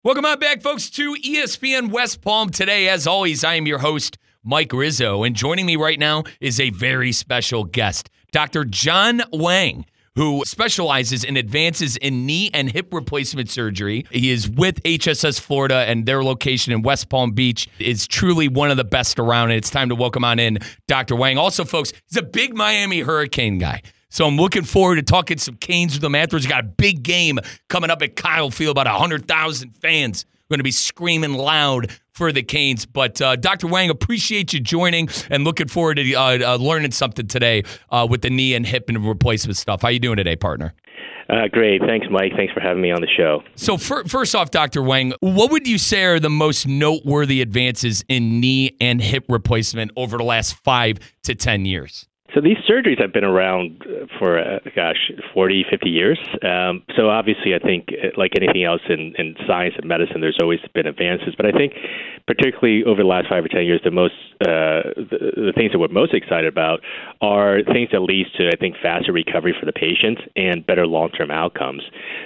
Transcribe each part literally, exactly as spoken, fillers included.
Welcome on back, folks, to E S P N West Palm. Today, as always, I am your host, Mike Rizzo, and joining me right now is a very special guest, Doctor John Wang, who specializes in advances in knee and hip replacement surgery. He is with H S S Florida, and their location in West Palm Beach is truly one of the best around. And it's time to welcome on in Doctor Wang. Also, folks, he's a big Miami Hurricane guy. So I'm looking forward to talking some Canes with him afterwards. He's got a big game coming up at Kyle Field, about one hundred thousand fans going to be screaming loud for the Canes. But uh, Doctor Wang, appreciate you joining and looking forward to uh, uh, learning something today uh, with the knee and hip and replacement stuff. How you doing today, partner? Uh, great. Thanks, Mike. Thanks for having me on the show. So for, first off, Doctor Wang, what would you say are the most noteworthy advances in knee and hip replacement over the last five to ten years? So these surgeries have been around for, uh, gosh, forty, fifty years. Um, so obviously, I think, like anything else in, in science and medicine, there's always been advances. But I think, particularly over the last five or ten years, the most uh, the, the things that we're most excited about are things that leads to, I think, faster recovery for the patients and better long-term outcomes.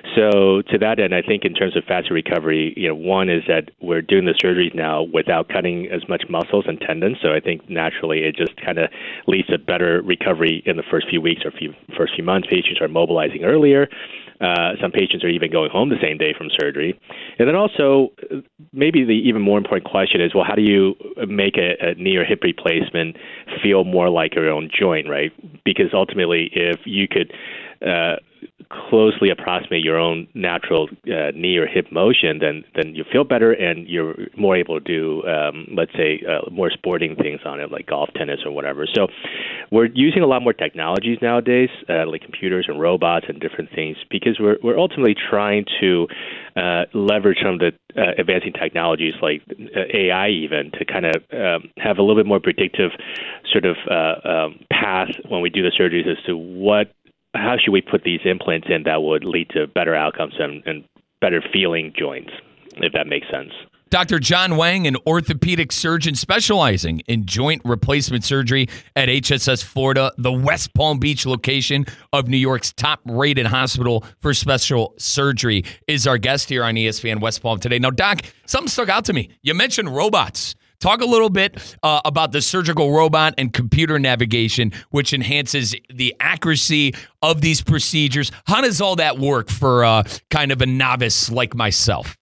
So to that end, I think in terms of faster recovery, you know, one is that we're doing the surgeries now without cutting as much muscles and tendons. So I think naturally it just kind of leads to better recovery in the first few weeks or few, first few months. Patients are mobilizing earlier. Uh, some patients are even going home the same day from surgery. And then also, maybe the even more important question is, well, how do you make a, a knee or hip replacement feel more like your own joint, right? Because ultimately, if you could uh, closely approximate your own natural uh, knee or hip motion, then then you feel better and you're more able to do, um, let's say, uh, more sporting things on it, like golf, tennis, or whatever. So we're using a lot more technologies nowadays, uh, like computers and robots and different things, because we're we're ultimately trying to uh, leverage some of the uh, advancing technologies like uh, A I even to kind of um, have a little bit more predictive sort of uh, um, path when we do the surgeries as to what how should we put these implants in that would lead to better outcomes and, and better feeling joints, if that makes sense. Doctor John Wang, an orthopedic surgeon specializing in joint replacement surgery at H S S Florida, the West Palm Beach location of New York's top-rated hospital for special surgery, is our guest here on E S P N West Palm today. Now, Doc, something stuck out to me. You mentioned robots. Talk a little bit uh, about the surgical robot and computer navigation, which enhances the accuracy of these procedures. How does all that work for uh, kind of a novice like myself?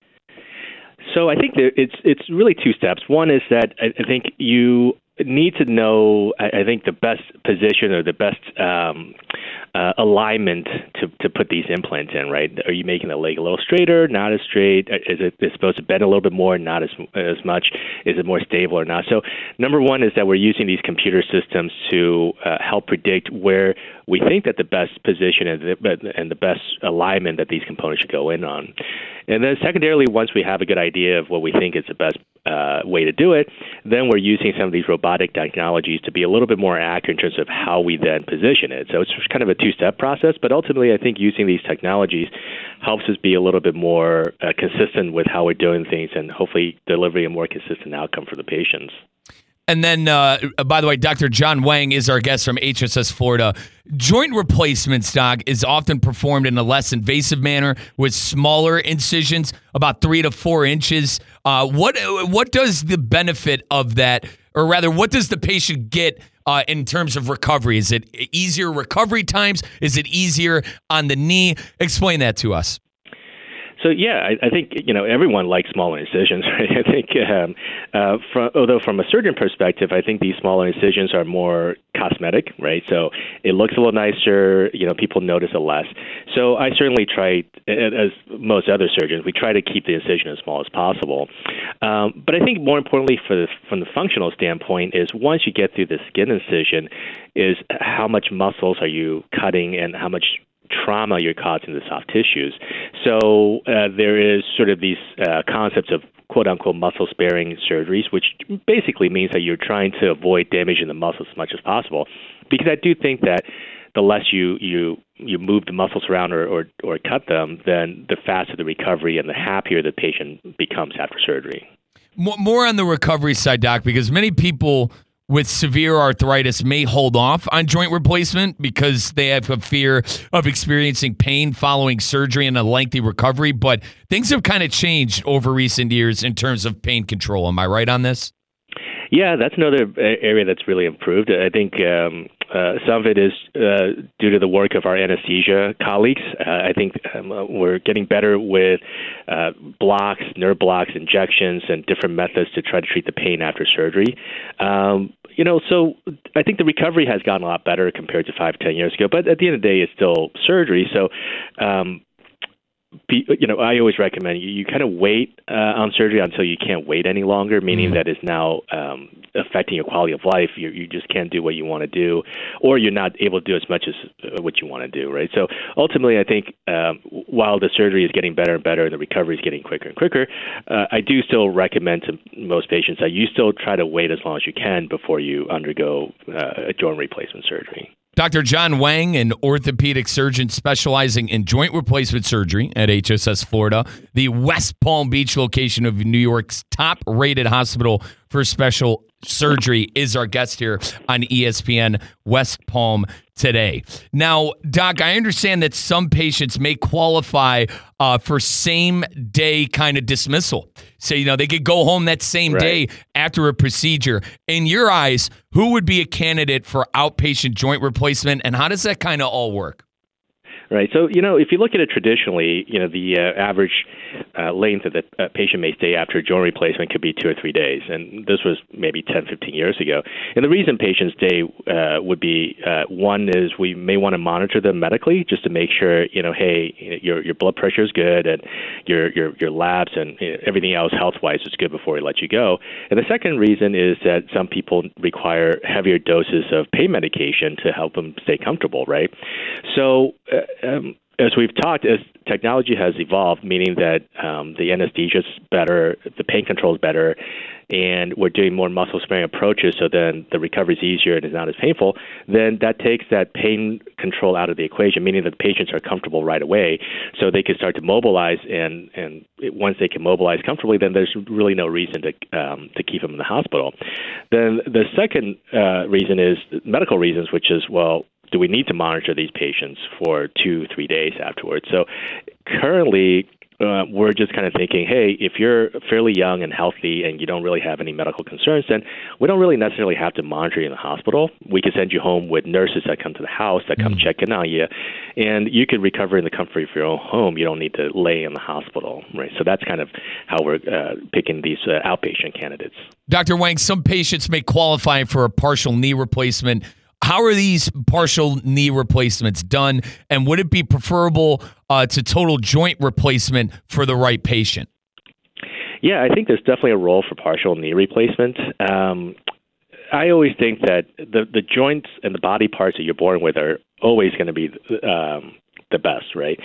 So I think that it's it's really two steps. One is that I, I think you need to know, I, I think, the best position or the best um, uh, alignment to, to put these implants in, right? Are you making the leg a little straighter, not as straight? Is it is supposed to bend a little bit more, not as as much? Is it more stable or not? So number one is that we're using these computer systems to uh, help predict where we think that the best position and the, and the best alignment that these components should go in on. And then secondarily, once we have a good idea of what we think is the best uh, way to do it, then we're using some of these robotic technologies to be a little bit more accurate in terms of how we then position it. So it's kind of a two-step process, but ultimately I think using these technologies helps us be a little bit more uh, consistent with how we're doing things and hopefully delivering a more consistent outcome for the patients. And then, uh, by the way, Doctor John Wang is our guest from H S S Florida. Joint replacements, Doc, is often performed in a less invasive manner with smaller incisions, about three to four inches. Uh, what what does the benefit of that, or rather, what does the patient get uh, in terms of recovery? Is it easier recovery times? Is it easier on the knee? Explain that to us. So yeah, I, I think you know everyone likes smaller incisions. Right? I think, um, uh, from, although from a surgeon perspective, I think these smaller incisions are more cosmetic, right? So it looks a little nicer. You know, people notice it less. So I certainly try, as most other surgeons, we try to keep the incision as small as possible. Um, but I think more importantly, for the, from the functional standpoint, is once you get through the skin incision, is how much muscles are you cutting and how much trauma you're causing the soft tissues. So uh, there is sort of these uh, concepts of quote-unquote muscle-sparing surgeries, which basically means that you're trying to avoid damaging the muscles as much as possible. Because I do think that the less you you, you move the muscles around or, or, or cut them, then the faster the recovery and the happier the patient becomes after surgery. More on the recovery side, Doc, because many people with severe arthritis may hold off on joint replacement because they have a fear of experiencing pain following surgery and a lengthy recovery. But things have kind of changed over recent years in terms of pain control. Am I right on this? Yeah, that's another area that's really improved. I think um, uh, some of it is uh, due to the work of our anesthesia colleagues. Uh, I think um, we're getting better with uh, blocks, nerve blocks, injections, and different methods to try to treat the pain after surgery. Um, you know, so I think the recovery has gotten a lot better compared to five, ten years ago. But at the end of the day, it's still surgery. So, um, Be, you know, I always recommend you, you kind of wait uh, on surgery until you can't wait any longer, meaning mm-hmm. that it's now um, affecting your quality of life. You, you just can't do what you want to do, or you're not able to do as much as uh, what you want to do, right? So ultimately, I think um, while the surgery is getting better and better and the recovery is getting quicker and quicker, uh, I do still recommend to most patients that you still try to wait as long as you can before you undergo uh, a joint replacement surgery. Doctor John Wang, an orthopedic surgeon specializing in joint replacement surgery at H S S Florida, the West Palm Beach location of New York's top-rated hospital for special surgery, is our guest here on E S P N West Palm today. Now, Doc, I understand that some patients may qualify uh, for same-day kind of dismissal. So, you know, they could go home that same right. day after a procedure. In your eyes, who would be a candidate for outpatient joint replacement, and how does that kind of all work? Right. So, you know, if you look at it traditionally, you know, the uh, average uh, length that the uh, patient may stay after a joint replacement could be two or three days. And this was maybe ten, fifteen years ago. And the reason patients stay uh, would be, uh, one is we may want to monitor them medically just to make sure, you know, hey, your your blood pressure is good and your your, your labs and everything else health-wise is good before we let you go. And the second reason is that some people require heavier doses of pain medication to help them stay comfortable, right? So, uh, Um, as we've talked, as technology has evolved, meaning that um, the anesthesia is better, the pain control is better, and we're doing more muscle-sparing approaches, so then the recovery is easier and is not as painful, then that takes that pain control out of the equation, meaning that the patients are comfortable right away, so they can start to mobilize, and, and once they can mobilize comfortably, then there's really no reason to um, to keep them in the hospital. Then the second uh, reason is medical reasons, which is, well, do we need to monitor these patients for two, three days afterwards? So currently, uh, we're just kind of thinking, hey, if you're fairly young and healthy and you don't really have any medical concerns, then we don't really necessarily have to monitor you in the hospital. We can send you home with nurses that come to the house, that come mm-hmm. check in on you, and you can recover in the comfort of your own home. You don't need to lay in the hospital, right? So that's kind of how we're uh, picking these uh, outpatient candidates. Doctor Wang, some patients may qualify for a partial knee replacement. How are these partial knee replacements done, and would it be preferable uh, to total joint replacement for the right patient? Yeah, I think there's definitely a role for partial knee replacement. Um, I always think that the, the joints and the body parts that you're born with are always going to be um, the best, right?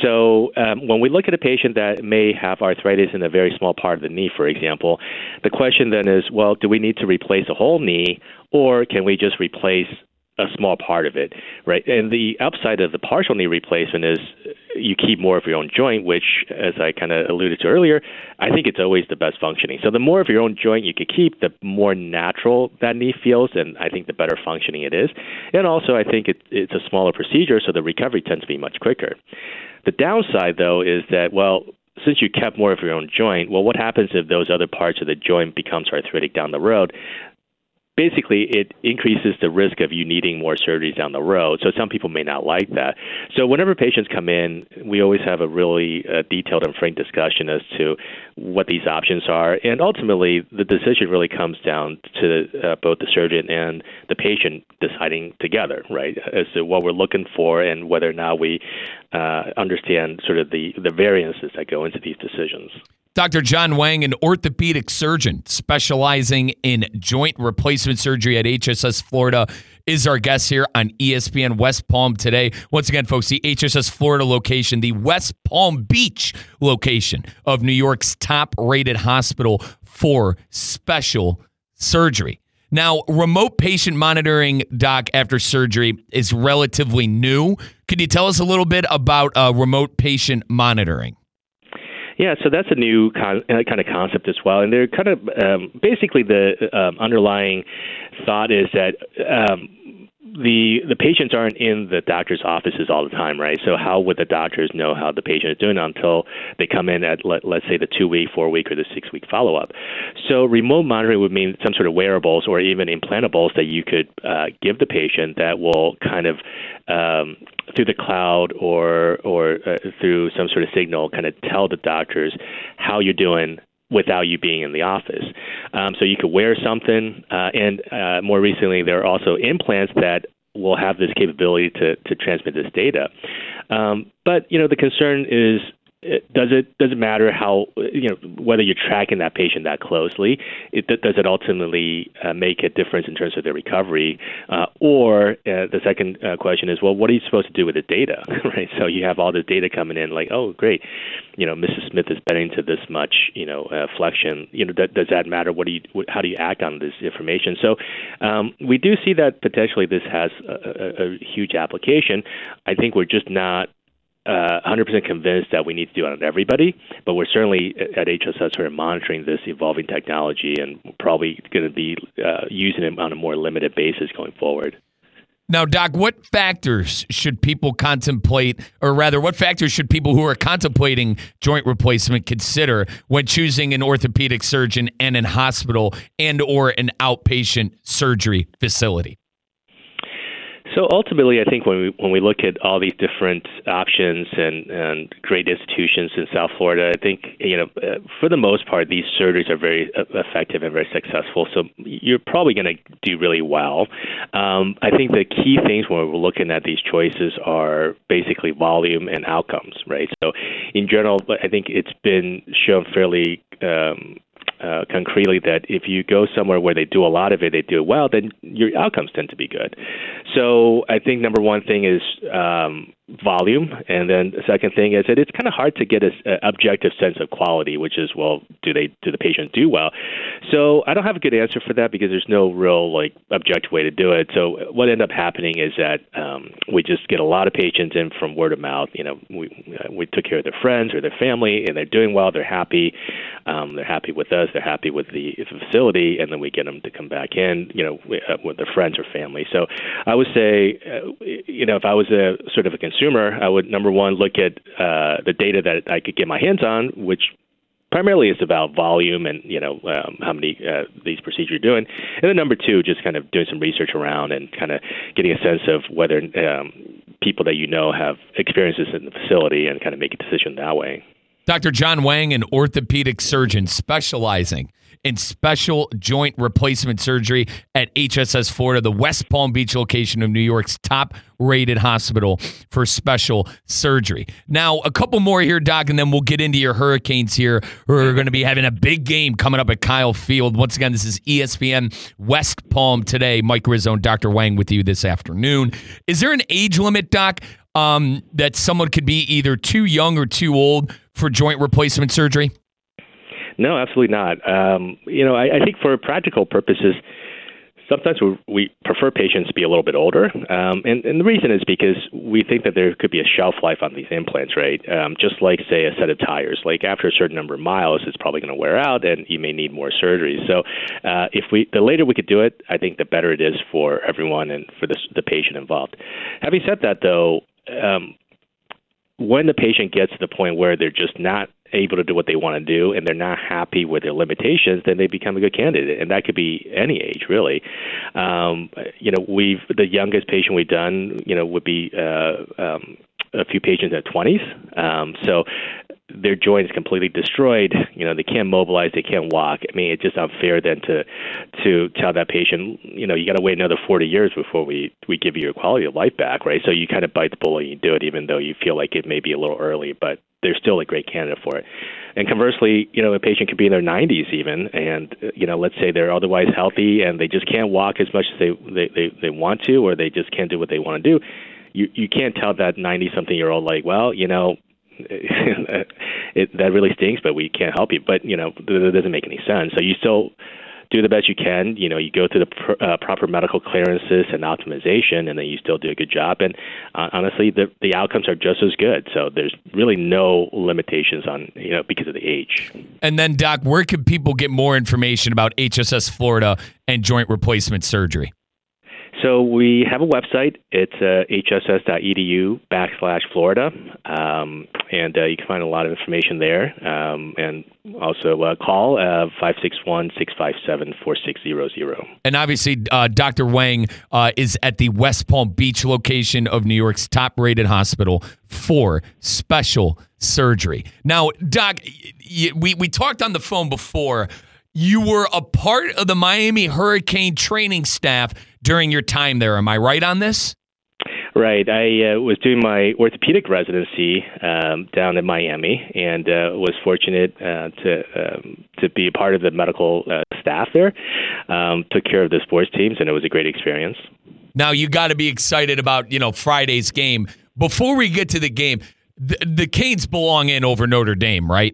So um, when we look at a patient that may have arthritis in a very small part of the knee, for example, the question then is, well, do we need to replace a whole knee, or can we just replace a small part of it, right? And the upside of the partial knee replacement is you keep more of your own joint, which, as I kind of alluded to earlier, I think it's always the best functioning. So the more of your own joint you could keep, the more natural that knee feels, and I think the better functioning it is. And also, I think it, it's a smaller procedure, so the recovery tends to be much quicker. The downside, though, is that, well, since you kept more of your own joint, well, what happens if those other parts of the joint becomes arthritic down the road? Basically, it increases the risk of you needing more surgeries down the road. So some people may not like that. So whenever patients come in, we always have a really uh, detailed and frank discussion as to what these options are. And ultimately, the decision really comes down to uh, both the surgeon and the patient deciding together, right, as to what we're looking for and whether or not we uh, understand sort of the, the variances that go into these decisions. Doctor John Wang, an orthopedic surgeon specializing in joint replacement surgery at H S S Florida, is our guest here on E S P N West Palm today. Once again, folks, the H S S Florida location, the West Palm Beach location of New York's top-rated hospital for special surgery. Now, remote patient monitoring, Doc, after surgery is relatively new. Could you tell us a little bit about uh, remote patient monitoring? Yeah, so that's a new con- uh, kind of concept as well, and they're kind of um, basically the um, underlying thought is that um, the the patients aren't in the doctor's offices all the time, right? So how would the doctors know how the patient is doing until they come in at let, let's say the two week, four week, or the six week follow up? So remote monitoring would mean some sort of wearables or even implantables that you could uh, give the patient that will kind of um, through the cloud or or uh, through some sort of signal, kind of tell the doctors how you're doing without you being in the office. Um, so you could wear something, uh, and uh, more recently, there are also implants that will have this capability to, to transmit this data. Um, but, you know, the concern is, does it does it matter how, you know, whether you're tracking that patient that closely? It, does it ultimately uh, make a difference in terms of their recovery? Uh, or uh, the second uh, question is, well, what are you supposed to do with the data, right? So you have all this data coming in, like, oh, great, you know, Missus Smith is bending to this much, you know, uh, flexion. You know, th- does that matter? What do you, what, how do you act on this information? So um, we do see that potentially this has a, a, a huge application. I think we're just not Uh, one hundred percent convinced that we need to do it on everybody, but we're certainly at H S S sort of monitoring this evolving technology and probably going to be uh, using it on a more limited basis going forward. Now, Doc, what factors should people contemplate, or rather, what factors should people who are contemplating joint replacement consider when choosing an orthopedic surgeon and an hospital and or an outpatient surgery facility? So ultimately, I think when we when we look at all these different options and, and great institutions in South Florida, I think, you know, uh, for the most part, these surgeries are very effective and very successful. So you're probably going to do really well. Um, I think the key things when we're looking at these choices are basically volume and outcomes, right? So in general, I think it's been shown fairly um, Uh, concretely that if you go somewhere where they do a lot of it, they do it well, then your outcomes tend to be good. So I think number one thing is um, volume, and then the second thing is that it's kind of hard to get an objective sense of quality, which is, well, do they do the patient do well? So I don't have a good answer for that because there's no real like objective way to do it. So what ended up happening is that um, we just get a lot of patients in from word of mouth. You know, we uh, we took care of their friends or their family, and they're doing well. They're happy. Um, they're happy with us. They're happy with the facility, and then we get them to come back in, you know, with their friends or family. So I would say, uh, you know, if I was a sort of a consumer, I would, number one, look at uh, the data that I could get my hands on, which primarily is about volume and, you know, um, how many uh, these procedures you're doing. And then number two, just kind of doing some research around and kind of getting a sense of whether um, people that you know have experiences in the facility and kind of make a decision that way. Doctor John Wang, an orthopedic surgeon specializing in special joint replacement surgery at H S S Florida, the West Palm Beach location of New York's top-rated hospital for special surgery. Now, a couple more here, Doc, and then we'll get into your Hurricanes here, who are going to be having a big game coming up at Kyle Field. Once again, this is E S P N West Palm today. Mike Rizzo and Doctor Wang with you this afternoon. Is there an age limit, Doc, um, that someone could be either too young or too old for joint replacement surgery? No, absolutely not. Um, you know, I, I think for practical purposes, sometimes we, we prefer patients to be a little bit older. Um, and, and the reason is because we think that there could be a shelf life on these implants, right? Um, just like, say, a set of tires. Like after a certain number of miles, it's probably going to wear out and you may need more surgery. So uh, if we, the later we could do it, I think the better it is for everyone and for the, the patient involved. Having said that, though, um, when the patient gets to the point where they're just not able to do what they want to do and they're not happy with their limitations, then they become a good candidate. And that could be any age, really. Um, you know, we've, the youngest patient we've done, you know, would be uh, um, a few patients in their twenties. Um, so their joint is completely destroyed. You know, they can't mobilize, they can't walk. I mean, it's just unfair then to to tell that patient, you know, you got to wait another forty years before we, we give you your quality of life back, right? So you kind of bite the bullet and you do it, even though you feel like it may be a little early, but they're still a great candidate for it. And conversely, you know, a patient could be in their nineties even, and, you know, let's say they're otherwise healthy and they just can't walk as much as they, they, they, they want to, or they just can't do what they want to do. You, you can't tell that ninety-something-year-old, like, well, you know, it, that really stinks, but we can't help you. But, you know, that doesn't make any sense. So you still do the best you can. You know, you go through the pr- uh, proper medical clearances and optimization, and then you still do a good job. And uh, honestly, the the outcomes are just as good. So there's really no limitations on, you know, because of the age. And then, Doc, where can people get more information about H S S Florida and joint replacement surgery? So we have a website. It's uh, hss.edu backslash Florida, um, and uh, you can find a lot of information there. Um, and also uh, call uh, five six one, six five seven, four six zero zero. And obviously, uh, Doctor Wang uh, is at the West Palm Beach location of New York's top-rated hospital for special surgery. Now, Doc, y- we, we talked on the phone before. You were a part of the Miami Hurricane training staff during your time there. Am I right on this? Right. I uh, was doing my orthopedic residency um, down in Miami, and uh, was fortunate uh, to um, to be a part of the medical uh, staff there. Um, took care of the sports teams, and it was a great experience. Now, you got to be excited about, you know, Friday's game. Before we get to the game, the, the Canes belong in over Notre Dame, right?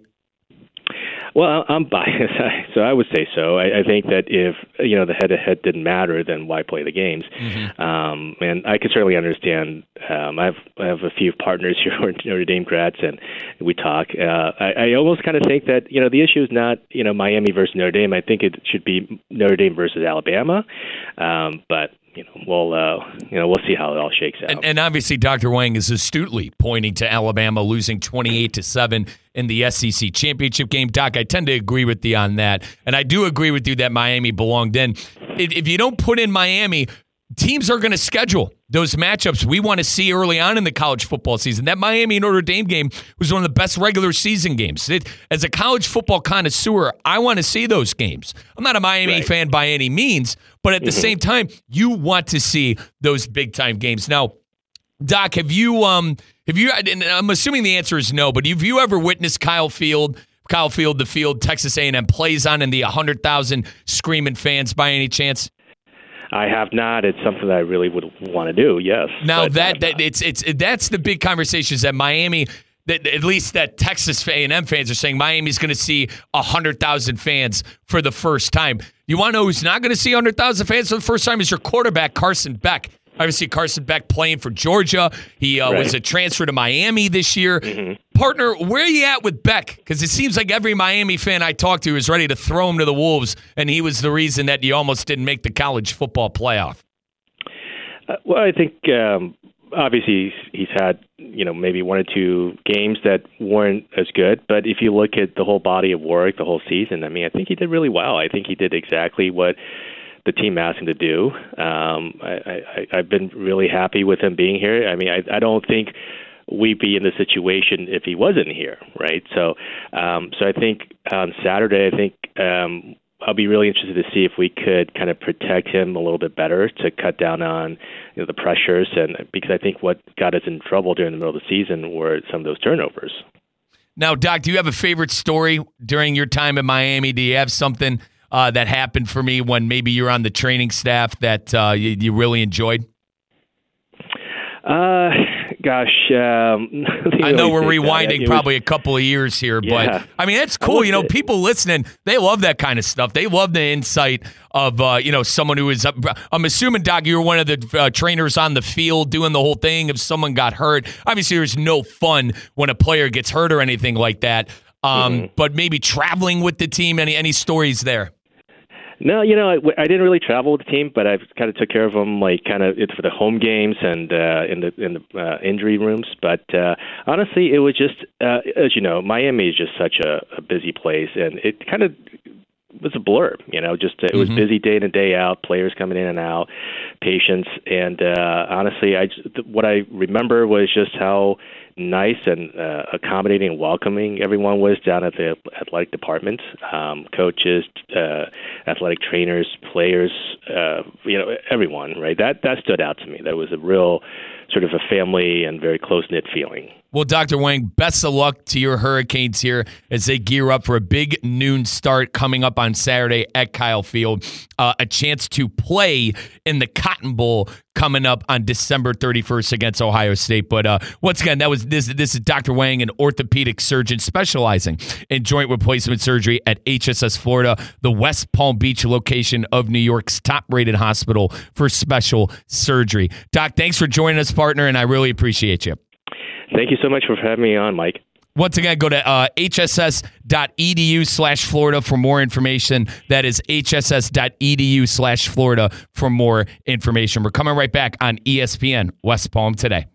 Well, I'm biased, so I would say so. I, I think that if, you know, the head-to-head didn't matter, then why play the games? Mm-hmm. Um, and I can certainly understand. Um, I have I have a few partners here who are Notre Dame grads, and we talk. Uh, I, I almost kind of think that, you know, the issue is not, you know, Miami versus Notre Dame. I think it should be Notre Dame versus Alabama. Um, but You know, we'll uh, you know we'll see how it all shakes out. And, and obviously, Doctor Wang is astutely pointing to Alabama losing twenty-eight to seven in the S E C championship game. Doc, I tend to agree with you on that, and I do agree with you that Miami belonged in. If, if you don't put in Miami, teams are going to schedule those matchups we want to see early on in the college football season. That Miami Notre Dame game was one of the best regular season games. It, as a college football connoisseur, I want to see those games. I'm not a Miami right. fan by any means, but at the mm-hmm. same time, you want to see those big time games. Now, Doc, have you? Um, have you? And I'm assuming the answer is no, but have you ever witnessed Kyle Field? Kyle Field, the field Texas A and M plays on, and the one hundred thousand screaming fans by any chance? I have not. It's something that I really would want to do. Yes. Now that, that it's it's that's the big conversations that Miami, that at least that Texas A and M fans are saying Miami's going to see a hundred thousand fans for the first time. You want to know who's not going to see a hundred thousand fans for the first time is your quarterback Carson Beck. Obviously, Carson Beck playing for Georgia. He uh, right. was a transfer to Miami this year. Mm-hmm. Partner, where are you at with Beck? Because it seems like every Miami fan I talk to is ready to throw him to the Wolves, and he was the reason that you almost didn't make the college football playoff. Uh, well, I think um, obviously he's had, you know, maybe one or two games that weren't as good. But if you look at the whole body of work, the whole season, I mean, I think he did really well. I think he did exactly what the team asked him to do. Um, I, I, I've been really happy with him being here. I mean, I, I don't think we'd be in the situation if he wasn't here, right? So, um, so I think on Saturday, I think um, I'll be really interested to see if we could kind of protect him a little bit better to cut down on, you know, the pressures, and because I think what got us in trouble during the middle of the season were some of those turnovers. Now, Doc, do you have a favorite story during your time in Miami? Do you have something Uh, that happened for me when maybe you're on the training staff that uh, you, you really enjoyed? Uh, gosh, um, I know we're rewinding probably was, a couple of years here, but yeah. I mean, that's cool. You know, people listening, they love that kind of stuff. They love the insight of, uh, you know, someone who is, uh, I'm assuming, Doc, you were one of the uh, trainers on the field doing the whole thing. If someone got hurt, obviously there's no fun when a player gets hurt or anything like that. Um, mm-hmm. But maybe traveling with the team, any any stories there? No, you know, I, I didn't really travel with the team, but I kind of took care of them, like kind of for the home games and uh, in the in the uh, injury rooms. But uh, honestly, it was just, uh, as you know, Miami is just such a, a busy place, and it kind of was a blur. You know, just uh, it was mm-hmm. busy day in and day out, players coming in and out, patients, and uh, honestly, I just, what I remember was just how nice and uh, accommodating and welcoming everyone was down at the athletic department. Um, coaches, uh, athletic trainers, players, uh, you know, everyone, right? That that stood out to me. That was a real sort of a family and very close-knit feeling. Well, Doctor Wang, best of luck to your Hurricanes here as they gear up for a big noon start coming up on Saturday at Kyle Field. Uh, a chance to play in the Cotton Bowl coming up on December thirty-first against Ohio State. But uh, once again, that was this. This is Doctor Wang, an orthopedic surgeon specializing in joint replacement surgery at H S S Florida, the West Palm Beach location of New York's top-rated hospital for special surgery. Doc, thanks for joining us, partner, and I really appreciate you. Thank you so much for having me on, Mike. Once again, go to uh, hss.edu slash Florida for more information. That is hss.edu slash Florida for more information. We're coming right back on E S P N West Palm Today.